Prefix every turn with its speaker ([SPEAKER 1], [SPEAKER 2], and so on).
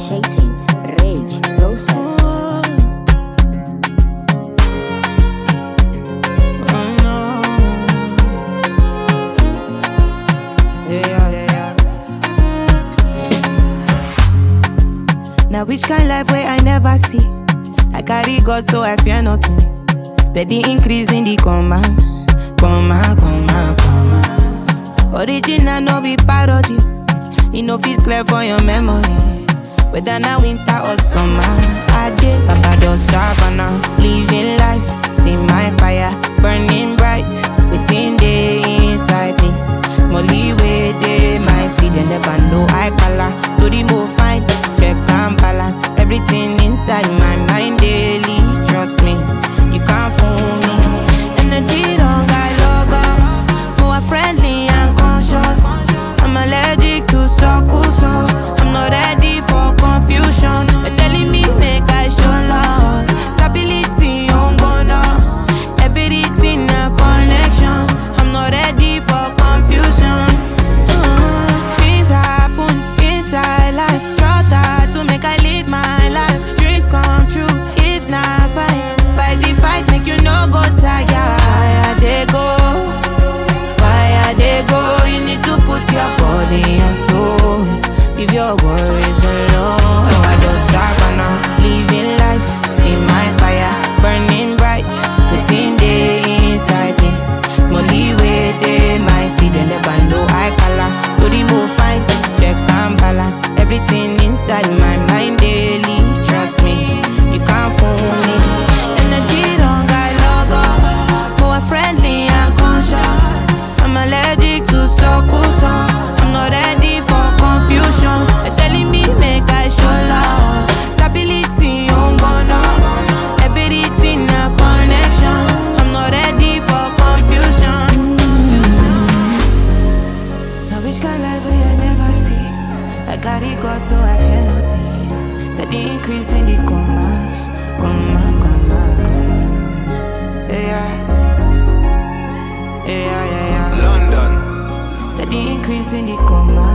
[SPEAKER 1] initiating rage process.
[SPEAKER 2] Now which kind life where I never see? I carry God so I fear nothing. Steady increase in the commas. Original no be parody. You know fit clear for your memory. Whether na winter or summer, I did Barbados Savannah. Living life, see my fire burning bright within the inside me. Smally way they mighty, they never know I color. Do the move fine, check and balance everything inside my mind daily. Trust me, you can't fool me. Energy don't got logo, more friendly and conscious. I'm allergic to circles, so I'm not ready for confusion. They're telling me make I show love, stability on bono, everything a connection. I'm not ready for confusion. Things happen inside life, try that to make I live my life. Dreams come true if not fight the fight, make you no go tired. Fire they go. You need to put your body and soul. Leave your worries alone. Oh, I just Savannah, living life, see my fire burning bright within the inside me. Smally way they mighty, they never know I color. Do the move fine, check and balance everything inside my mind daily. Trust me, you can't fool me. Energy don't got logo, more friendly and conscious. I'm allergic to circles, so I'm not ready for confusion. They're telling me make I show love, stability on bono, everything a connection. I'm not ready for confusion. Now which kind life will you never see? I carry God so I fear nothing. Steady increase in the commas, comma. Yeah.
[SPEAKER 3] London.
[SPEAKER 2] Steady increase in the commas.